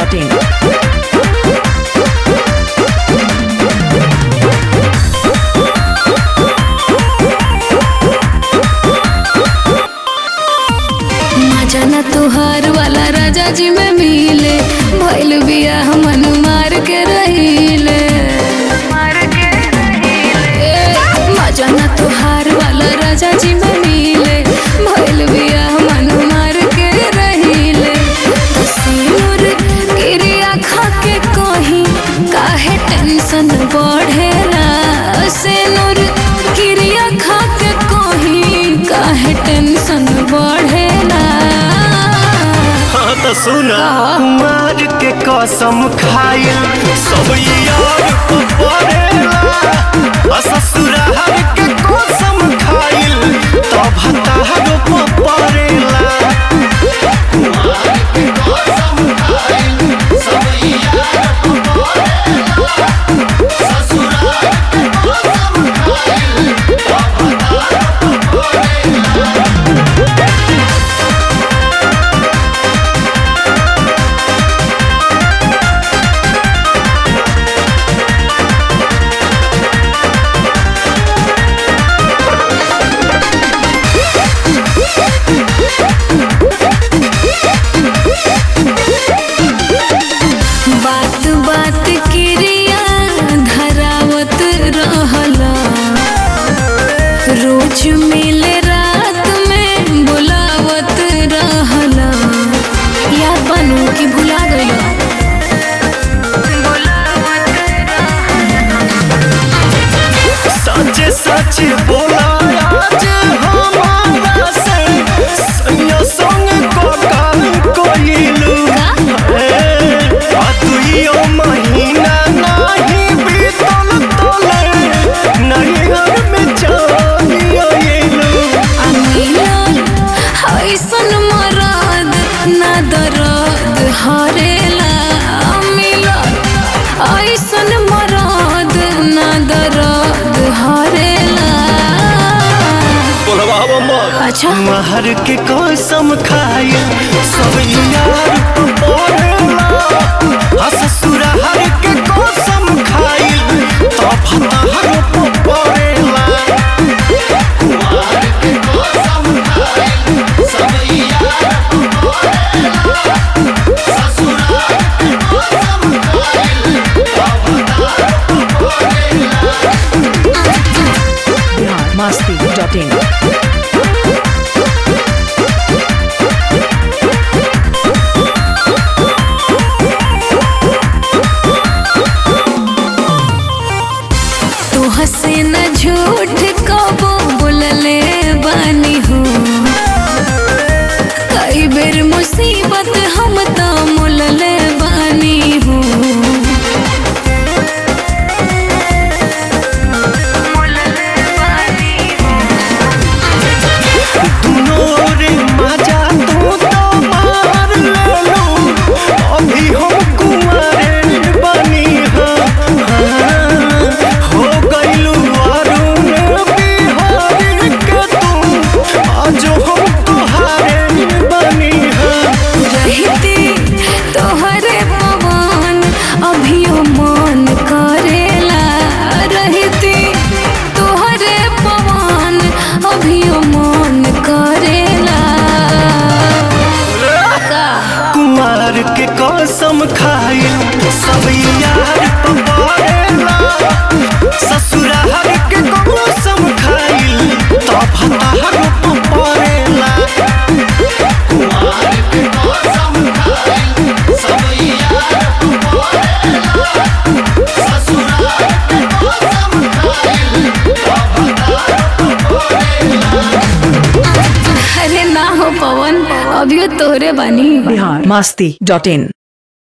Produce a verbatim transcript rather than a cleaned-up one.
Dot in. मजाना तुहार वाला राजा जी में मिले भइल बिया मन मार के रहिले मजाना तुहार वाला राजा जी में मिले भइल बिया मन मार के रहिले सिनुर गिरिया खा के कहीं काहे टेंशन बढ़ेला सिनुर गिरिया खा के कहीं काहे टेंशन बढ़ेला। तो सुना कुमार के कसम खाइल सब यार पड़ेला ससुराल के कसम खाइल तब हतार पड़ेला। कुमार के कसम खाइल सब यार पड़ेला ससुराल के कसम खाइल तब हतार पड़ेला। बात बात क्रिया धरावत रहला रोज मिले रात में बुलावत रहला याद बनू कि भुला गया सच सच बोला आज हमारा से सैया संग कोकाल कोइलू आ दुइयो महीना नहीं बीतल तले नहीं घर में जानी आइलू। अमिलन ऐसन मरद ना दर्द हरेला अमिलन ऐसन मरद ना दर्द हरेला। अच्छा महर के कसम खाइल सब यार पड़ेला ससुराल के कसम खाइल तब हतार पड़ेला। कुमार के कसम खाइल सब यार पड़ेला ससुराल के कसम खाइल तब हतार पड़ेला। Bihar Masti dot in. हसे न झूठ कबो बोलले बानी हो कई बेर मुसीबत हम तो मुलले बानी हो रे मजा तू तो मार लेलू अभी हम कुमारे बनी हो गइलू अरुण बिहारी के तू आज हम तुहारे बनी हो। रहती तोहरे पवन अभियो मन करेला रहती तोहरे पवन अभियो मन करेला। कुमार के कसम खाइल सब यार पड़ेला ससुराल के कसम खाइल तब हतार पड़ेला। कुमार के कसम खाइल सब यार पड़ेला ससुराल के कसम खाइल तब हतार पड़ेला। अरे ना हो पवन अभियो तोहरे बानी। बिहार मस्ती डॉट इन।